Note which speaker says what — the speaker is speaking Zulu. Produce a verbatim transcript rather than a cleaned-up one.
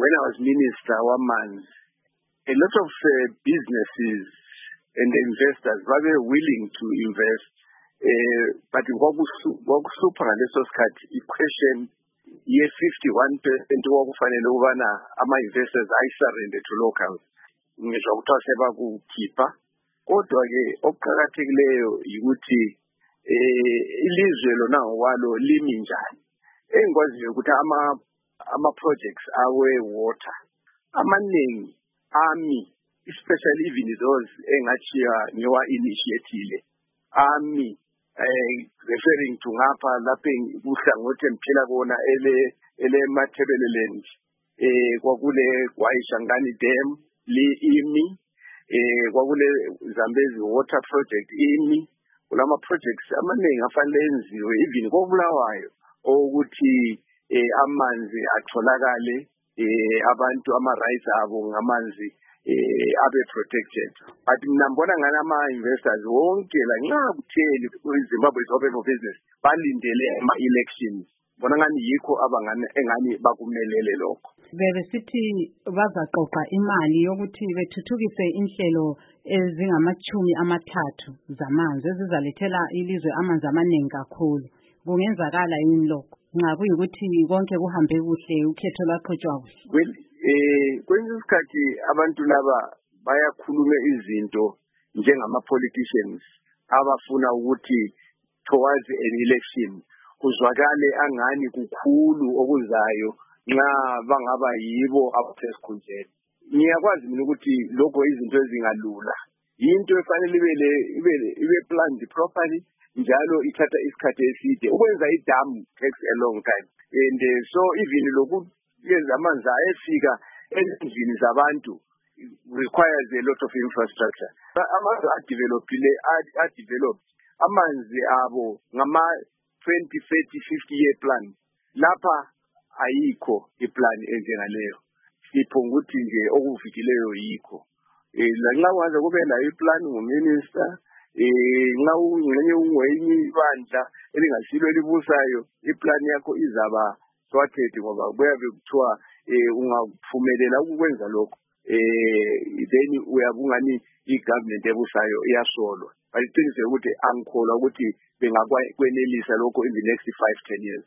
Speaker 1: when I was Minister waManzi, a lot of uh, businesses and investors were willing to invest, uh, but kwakusupha ngaleso sikhathi i-question ye-fifty-one percent okufanele ukubana ama-investors ayi-surrender to locals. Ngisho kuthiwa sebakukhipha, kodwa-ke okuqakathekileyo yikuthi eh ilizwe lona ngokwalo limi njani. Engikwaziyo ukuthi ama ama-projects awe-water amaningi ami, especially even those engachiya ngewa-initiatile ami, eh referring to ngapha lapho kuhlangothi emphila kona ele ele Matabeleland, eh kwakule Gwayishangani Dam li imi, eh kwakule Zambezi Water Project imi, kulama projects amaningi afanele enziwe even koBulawayo ukuthi eh amanzi atholakale, eh abantu ama rights abo ngamanzi eh abe protected. But mina ngibona ngana ama investors wonke la nxa kutheli iZimbabwe is open for business balindele ama elections, bona ngani yikho abangani engani bakumelele lokho.
Speaker 2: Bebe sithi bazaqoqa imali yokuthi bethuthukise inhlelo ezingamachumi amathathu zamanzi ezizalethela ilizwe amanzi amaningi kakhulu. Kungenzakala yini lokho nxa kuyikuthi konke kuhambe kuhle ukhetho lwaqhutshwa kuhle?
Speaker 1: Well, eh kwenye isikhathi abantu laba bayakhuluma izinto njengama politicians abafuna ukuthi towards an election kuzwakale angani kukhulu okuzayo nxa bangaba yibo abasesikhundleni. Ngiyakwazi mina ukuthi lokho izinto ezingalula, into efanele ibe ibe ibe planned properly, njalo ithatha isikhathi eside. Ukwenza idam takes a long time, and uh, so even lokhu yenza amanzi ayefika endlini zabantu requires a lot of infrastructure. Amanzi adevelopile adeveloped amanzi abo ngama twenty, thirty, fifty year plan. Lapha ayikho iplan enjengaleyo. Siphonga ukuthi nje okuvikileyo yikho. Eh la nxa kube la iplan nguminister, eh nxa ungcenye ungwenye ibandla elingashilo elibusayo, iplan yakho izaba sorted ngoba kuyabe kuthiwa eh ungaphumelela ukwenza lokho, eh then uyabungani igovernment ebusayo iyasolwa. Bayiqinisile ukuthi angikholwa ukuthi bengakwenelisa lokho in the next five ten years.